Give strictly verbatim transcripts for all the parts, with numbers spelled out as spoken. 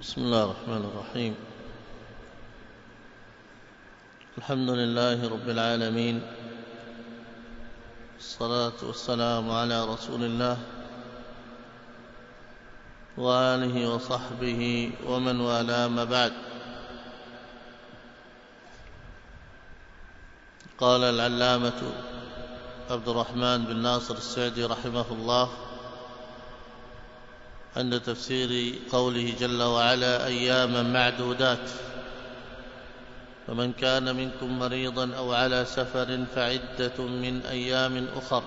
بسم الله الرحمن الرحيم. الحمد لله رب العالمين، الصلاة والسلام على رسول الله وآله وصحبه ومن والاه، ما بعد. قال العلامة عبد الرحمن بن ناصر السعدي رحمه الله عند تفسير قوله جل وعلا أياما معدودات: فمن كان منكم مريضا أو على سفر فعدة من أيام أخر،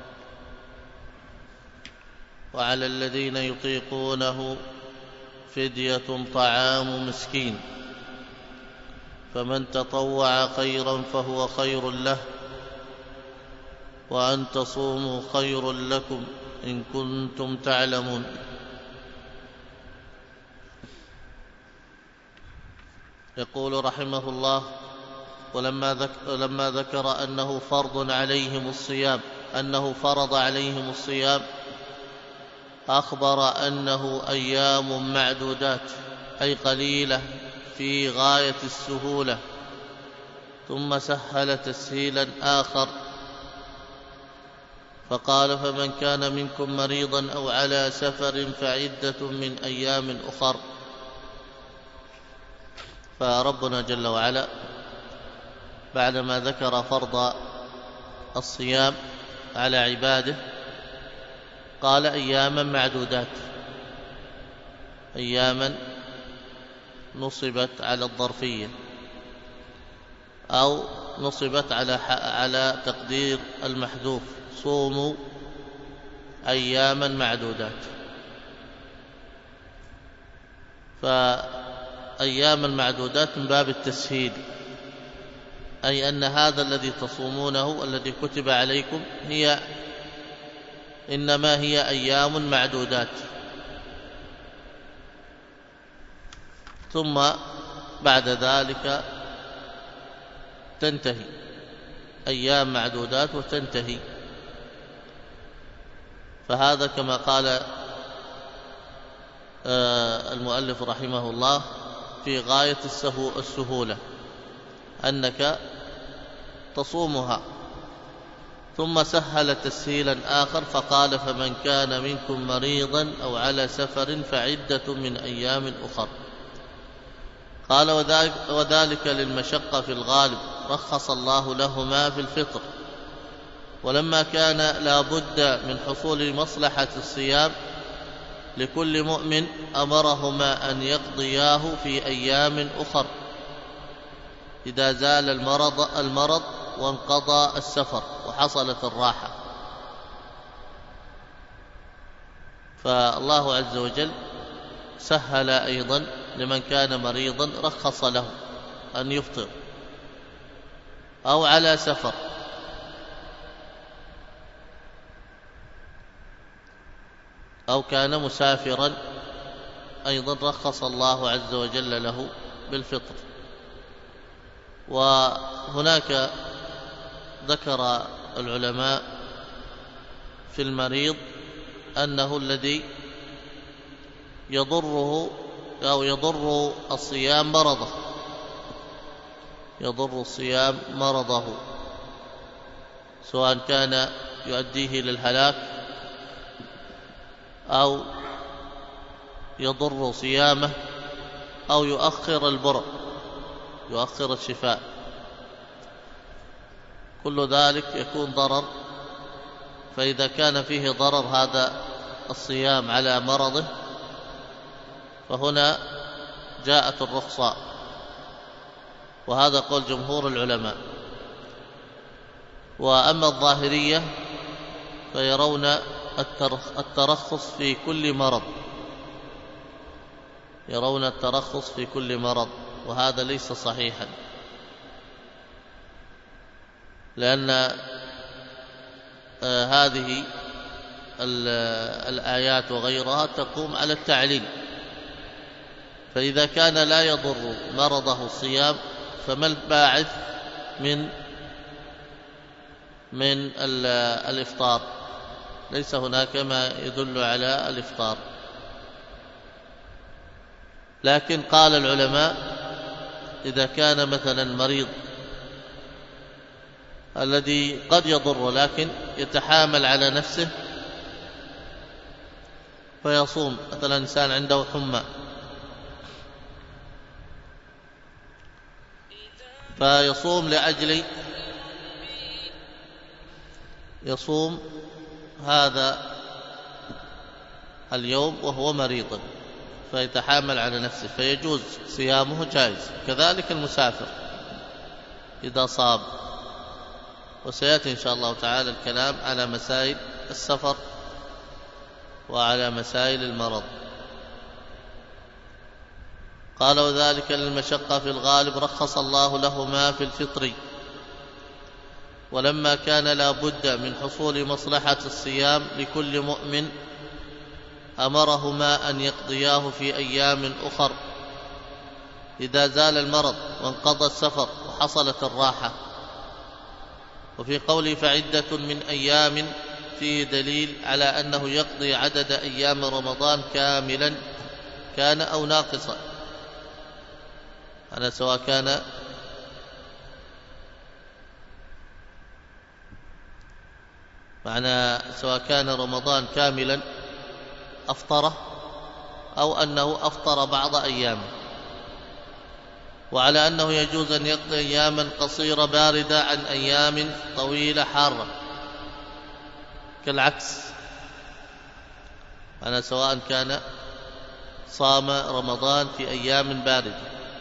وعلى الذين يطيقونه فدية طعام مسكين، فمن تطوع خيرا فهو خير له، وأن تصوموا خير لكم إن كنتم تعلمون. يقول رحمه الله: ولما ذكر, لما ذكر أنه فرض عليهم الصيام أنه فرض عليهم الصيام أخبر أنه أيام معدودات، أي قليلة في غاية السهولة، ثم سهل تسهيلا آخر فقال: فمن كان منكم مريضا أو على سفر فعدة من أيام أخر. فربنا جل وعلا بعدما ذكر فرض الصيام على عباده قال أياما معدودات، أياما نصبت على الظرفية أو نصبت على على تقدير المحذوف: صوموا أياما معدودات. فأياما معدودات من باب التسهيل، أي أن هذا الذي تصومونه الذي كتب عليكم هي إنما هي أيام معدودات، ثم بعد ذلك تنتهي، أيام معدودات وتنتهي. فهذا كما قال المؤلف رحمه الله في غاية السهولة، أنك تصومها. ثم سهل تسهيلا آخر فقال: فمن كان منكم مريضا أو على سفر فعدة من أيام أخر. قال: وذلك, وذلك للمشقة في الغالب، رخص الله لهما في الفطر، ولما كان لا بد من حصول مصلحة الصيام لكل مؤمن أمرهما أن يقضياه في أيام أخر إذا زال المرض, المرض وانقضى السفر وحصلت الراحة. فالله عز وجل سهل أيضا لمن كان مريضا، رخص له أن يفطر، أو على سفر، أو كان مسافرا أيضا رخص الله عز وجل له بالفطر. وهناك ذكر العلماء في المريض أنه الذي يضره أو يضر الصيام مرضه، يضر الصيام مرضه، سواء كان يؤديه للهلاك أو يضر صيامه أو يؤخر البرء، يؤخر الشفاء. كل ذلك يكون ضرر. فإذا كان فيه ضرر هذا الصيام على مرضه فهنا جاءت الرخصة، وهذا قول جمهور العلماء. وأما الظاهرية فيرون الترخص في كل مرض، يرون الترخص في كل مرض، وهذا ليس صحيحا، لأن آه هذه الآيات وغيرها تقوم على التعليل. فإذا كان لا يضر مرضه الصيام فما الباعث من من الإفطار؟ ليس هناك ما يدل على الإفطار. لكن قال العلماء إذا كان مثلا مريض الذي قد يضر لكن يتحامل على نفسه فيصوم، مثلا إنسان عنده حمى فيصوم لأجل يصوم هذا اليوم وهو مريض فيتحامل على نفسه فيجوز صيامه جائز. كذلك المسافر إذا صاب، وسيأتي إن شاء الله تعالى الكلام على مسائل السفر وعلى مسائل المرض. قال وذلك للمشقة في الغالب رخص الله لهما في الفطر، ولما كان لا بد من حصول مصلحة الصيام لكل مؤمن أمرهما أن يقضياه في أيام أخر إذا زال المرض وانقضى السفر وحصلت الراحة. وفي قوله فعدة من أيام فيه دليل على أنه يقضي عدد أيام رمضان كاملا كان أو ناقصا، أنا سواء كان معنى سواء كان رمضان كاملا أفطره أو أنه أفطر بعض أيامه، وعلى أنه يجوز أن يقضي أياما قصيرة باردة عن أيام طويلة حارة كالعكس، أنا سواء كان صام رمضان في أيام باردة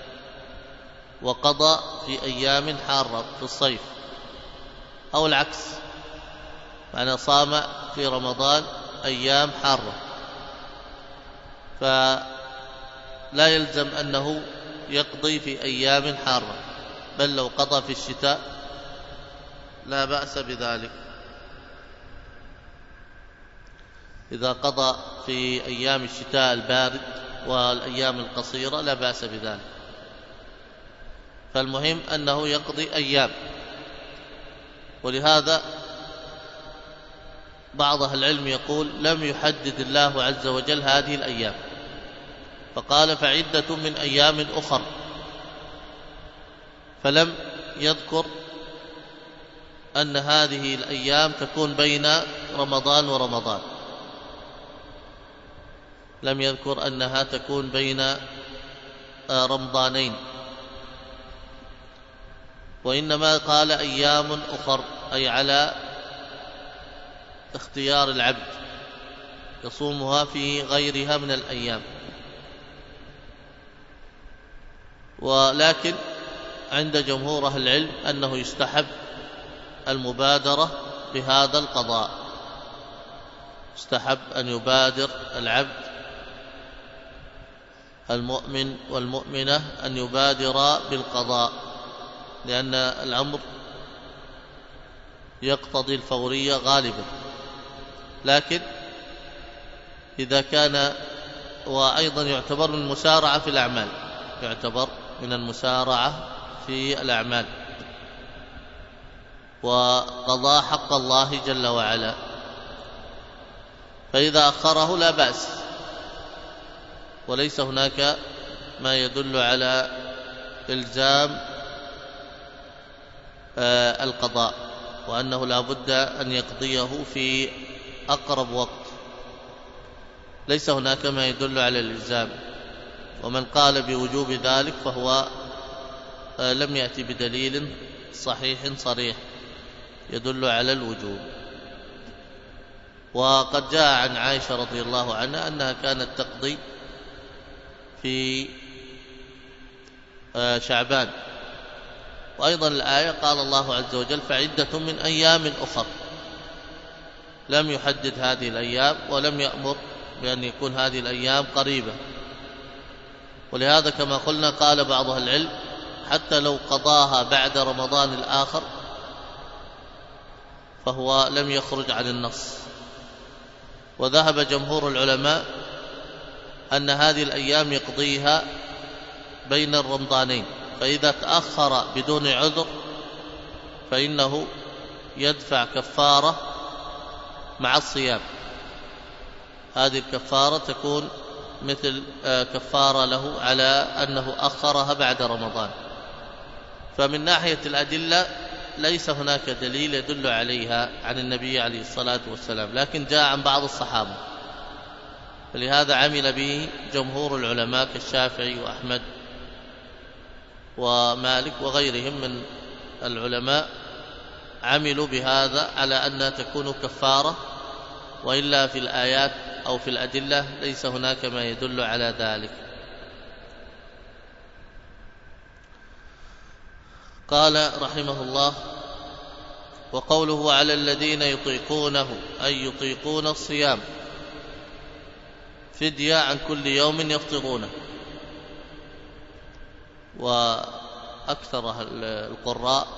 وقضى في أيام حارة في الصيف، أو العكس أنا صام في رمضان أيام حارة، فلا يلزم أنه يقضي في أيام حارة، بل لو قضى في الشتاء لا بأس بذلك. إذا قضى في أيام الشتاء البارد والأيام القصيرة لا بأس بذلك، فالمهم أنه يقضي أيام. ولهذا بعض أهل العلم يقول لم يحدد الله عز وجل هذه الأيام، فقال فعدة من أيام أخر، فلم يذكر أن هذه الأيام تكون بين رمضان ورمضان، لم يذكر أنها تكون بين رمضانين، وإنما قال أيام أخر، أي على اختيار العبد يصومها في غيرها من الأيام. ولكن عند جمهور أهل العلم أنه يستحب المبادرة بهذا القضاء، يستحب أن يبادر العبد المؤمن والمؤمنة أن يبادر بالقضاء، لأن الأمر يقتضي الفورية غالبا. لكن إذا كان، وأيضا يعتبر من المسارعة في الأعمال، يعتبر من المسارعة في الأعمال وقضاء حق الله جل وعلا، فإذا أخره لا بأس، وليس هناك ما يدل على إلزام القضاء، وأنه لا بد أن يقضيه في أقرب وقت، ليس هناك ما يدل على الإلزام. ومن قال بوجوب ذلك فهو لم يأتي بدليل صحيح صريح يدل على الوجوب. وقد جاء عن عائشة رضي الله عنها أنها كانت تقضي في شعبان. وأيضا الآية قال الله عز وجل فعدة من أيام أخر، لم يحدد هذه الأيام ولم يأمر بأن يكون هذه الأيام قريبة. ولهذا كما قلنا قال بعض أهل العلم حتى لو قضاها بعد رمضان الآخر فهو لم يخرج عن النص. وذهب جمهور العلماء أن هذه الأيام يقضيها بين الرمضانين، فإذا تأخر بدون عذر فإنه يدفع كفارة مع الصيام، هذه الكفارة تكون مثل كفارة له على أنه أخرها بعد رمضان. فمن ناحية الأدلة ليس هناك دليل يدل عليها عن النبي عليه الصلاة والسلام، لكن جاء عن بعض الصحابة، فلهذا عمل به جمهور العلماء كالشافعي وأحمد ومالك وغيرهم من العلماء، عملوا بهذا على أنها تكون كفارة، وإلا في الآيات أو في الأدلة ليس هناك ما يدل على ذلك. قال رحمه الله: وقوله على الذين يطيقونه أي يطيقون الصيام فدية عن كل يوم يفطرونه. وأكثر القراء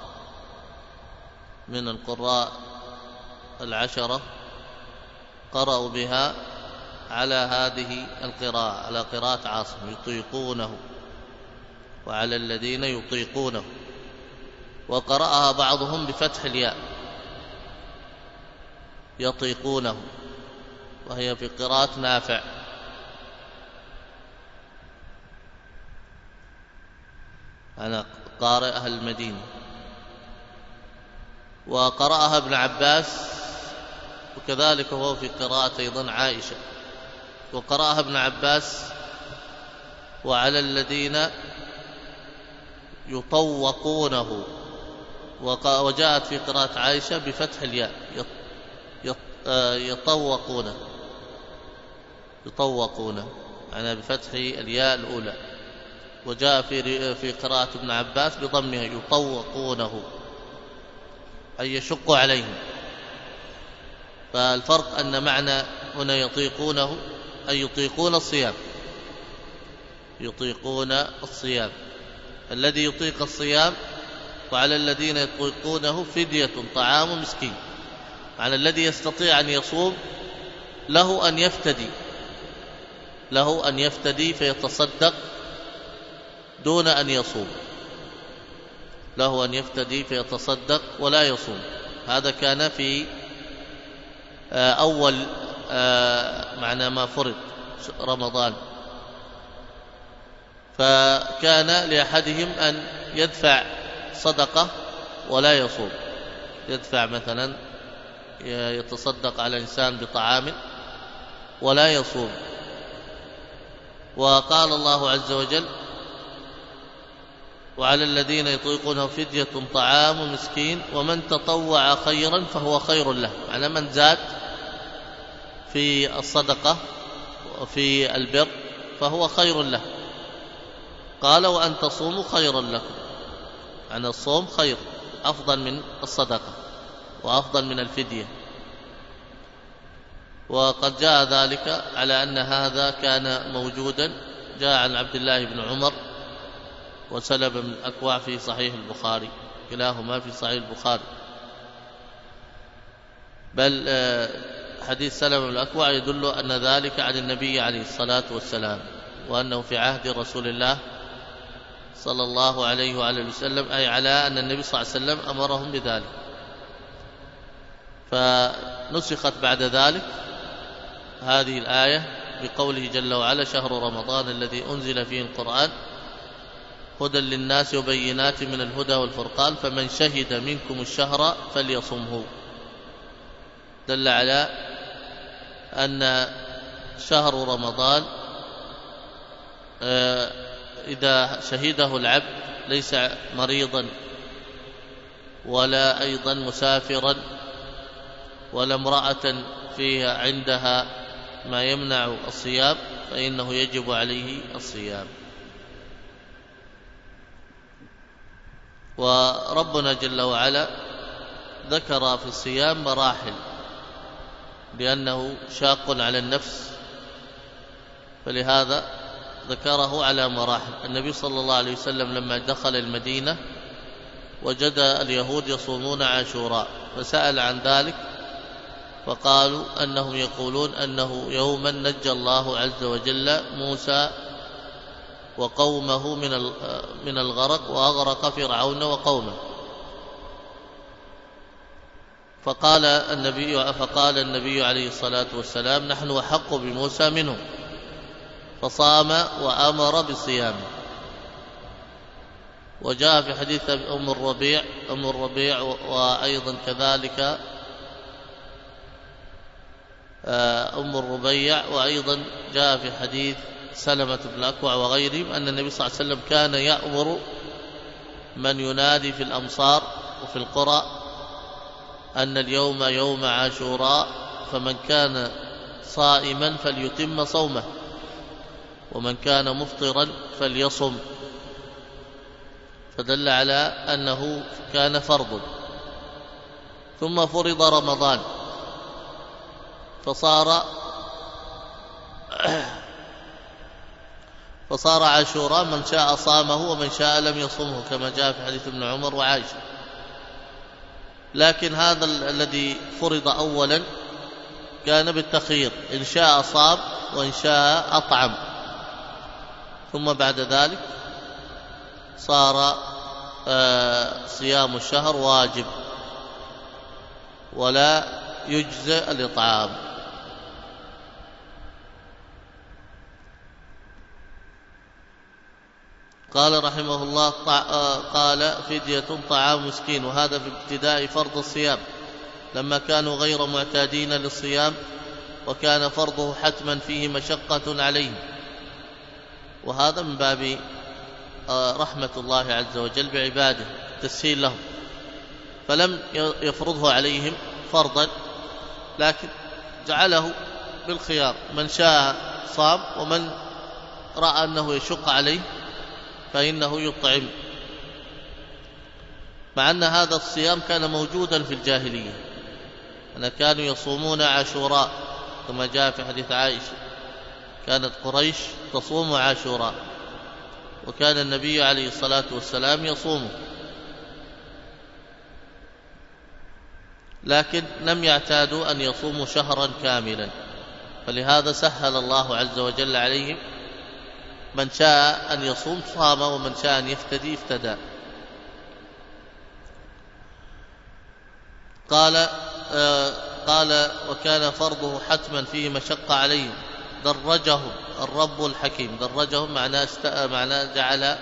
من القراء العشرة قرأوا بها على هذه القراءة، على قراءة عاصم: يطيقونه وعلى الذين يطيقونه. وقرأها بعضهم بفتح الياء يطيقونه، وهي في قراءة نافع. أنا قارئ أهل المدينة. وقرأها ابن عباس، وكذلك هو في قراءة أيضا عائشة. وقرأها ابن عباس: وعلى الذين يطوقونه. وجاءت في قراءة عائشة بفتح الياء يطوقونه يطوقونه أنا بفتح الياء الأولى. وجاء في في قراءة ابن عباس بضمها: يطوقونه أي يشق عليهم. فالفرق أن معنى هنا يطيقونه أي يطيقون الصيام، يطيقون الصيام. الذي يطيق الصيام وعلى الذين يطيقونه فدية طعام مسكين. على الذي يستطيع أن يصوم له أن يفتدي له أن يفتدي فيتصدق دون أن يصوم له أن يفتدي فيتصدق ولا يصوم. هذا كان في أول معنى ما فرض رمضان. فكان لأحدهم أن يدفع صدقة ولا يصوم، يدفع مثلا يتصدق على إنسان بطعام ولا يصوم. وقال الله عز وجل: وعلى الذين يطيقونه فدية طعام مسكين ومن تطوع خيرا فهو خير له. على من زاد في الصدقة وفي البر فهو خير له. قال: وأن تصوموا خيرا لكم. يعني الصوم خير، أفضل من الصدقة وأفضل من الفدية. وقد جاء ذلك على أن هذا كان موجودا. جاء عن عبد الله بن عمر وسلم بن الأكوع في صحيح البخاري، كلاهما في صحيح البخاري. بل حديث سلم بن الأكوع يدل أن ذلك عن النبي عليه الصلاة والسلام، وأنه في عهد رسول الله صلى الله عليه وآله وسلم، أي على أن النبي صلى الله عليه وسلم أمرهم بذلك. فنسخت بعد ذلك هذه الآية بقوله جل وعلا: شهر رمضان الذي أنزل فيه القرآن هدى للناس وبينات من الهدى والفرقان فمن شهد منكم الشهر فليصمه. دل على أن شهر رمضان إذا شهده العبد ليس مريضا ولا أيضا مسافرا ولا امرأة فيها عندها ما يمنع الصيام فإنه يجب عليه الصيام. وربنا جل وعلا ذكر في الصيام مراحل لأنه شاق على النفس، فلهذا ذكره على مراحل. النبي صلى الله عليه وسلم لما دخل المدينة وجد اليهود يصومون عاشوراء فسأل عن ذلك، فقالوا أنهم يقولون أنه يوما نجى الله عز وجل موسى وقومه من من الغرق وأغرق فرعون وقومه. فقال النبي فقال النبي عليه الصلاة والسلام: نحن أحق بموسى منهم، فصام وأمر بصيامه. وجاء في حديث أم الربيع أم الربيع وأيضا كذلك أم الربيع، وأيضا جاء في حديث سلمة بن الأكوع وغيرهم أن النبي صلى الله عليه وسلم كان يأمر من ينادي في الأمصار وفي القرى أن اليوم يوم عاشوراء، فمن كان صائما فليتم صومه، ومن كان مفطرا فليصم، فدل على أنه كان فرض. ثم فرض رمضان فصار فصار عاشوراء من شاء صامه ومن شاء لم يصمه، كما جاء في حديث ابن عمر وعائشة. لكن هذا الذي فرض أولا كان بالتخيير، إن شاء صام وإن شاء أطعم، ثم بعد ذلك صار صيام الشهر واجب ولا يجزئ الإطعام. قال رحمه الله قال فدية طعام مسكين، وهذا في ابتداء فرض الصيام لما كانوا غير معتادين للصيام، وكان فرضه حتما فيه مشقة عليهم، وهذا من باب رحمة الله عز وجل بعباده تسهيل لهم، فلم يفرضه عليهم فرضا لكن جعله بالخيار، من شاء صام ومن رأى أنه يشق عليه فإنه يطعم. مع أن هذا الصيام كان موجودا في الجاهلية، أن كانوا يصومون عاشوراء كما جاء في حديث عائشة، كانت قريش تصوم عاشوراء وكان النبي عليه الصلاة والسلام يصومه، لكن لم يعتادوا أن يصوموا شهرا كاملا، فلهذا سهل الله عز وجل عليهم، من شاء أن يصوم صام ومن شاء أن يفتدي افتدى. قال آه قال وكان فرضه حتما فيه مشقة عليهم، درجهم الرب الحكيم، درجهم معناه معناه جعل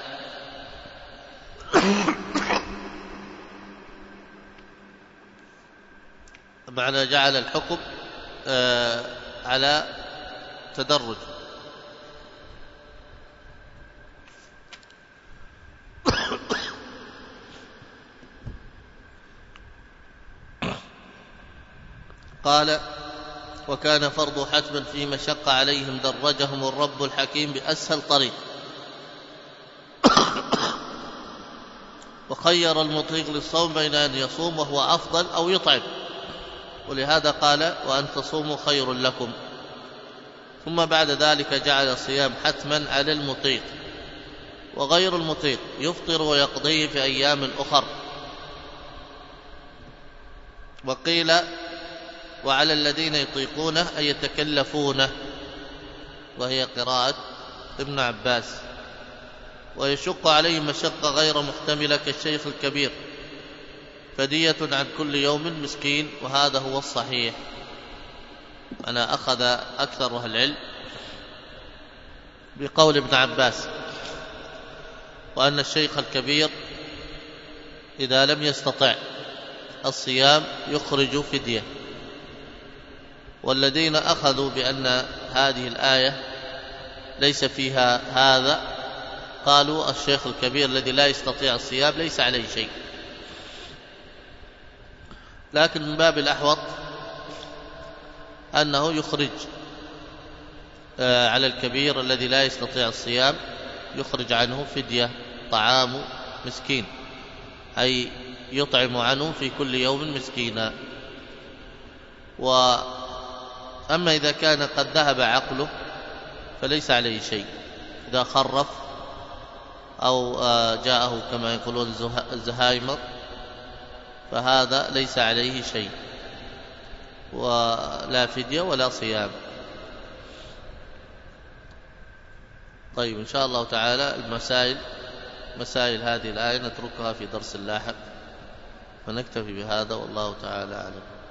معنى جعل الحكم آه على تدرج. قال وكان فرض حتما في مشقة عليهم، درجهم الرب الحكيم بأسهل طريق، وخير المطيق للصوم بين أن يصوم وهو أفضل أو يطعم، ولهذا قال وأن تصوموا خير لكم. ثم بعد ذلك جعل الصيام حتما على المطيق، وغير المطيق يفطر ويقضيه في أيام أخر. وقيل وعلى الذين يطيقونه أن يتكلفونه، وهي قراءة ابن عباس، ويشق عليهم مشقة غير محتملة كالشيخ الكبير، فدية عن كل يوم مسكين، وهذا هو الصحيح. أنا أخذ أكثر أهل العلم بقول ابن عباس، وأن الشيخ الكبير إذا لم يستطع الصيام يخرج فدية. والذين أخذوا بأن هذه الآية ليس فيها هذا قالوا الشيخ الكبير الذي لا يستطيع الصيام ليس عليه شيء، لكن من باب الأحوط أنه يخرج على الكبير الذي لا يستطيع الصيام، يخرج عنه فدية طعام مسكين، أي يطعم عنه في كل يوم مسكينا. وأما إذا كان قد ذهب عقله فليس عليه شيء، إذا خرف أو جاءه كما يقولون الزهايمر فهذا ليس عليه شيء، ولا فدية ولا صيام. طيب إن شاء الله تعالى المسائل مسائل هذه الآية نتركها في درس لاحق، فنكتفي بهذا والله تعالى أعلم.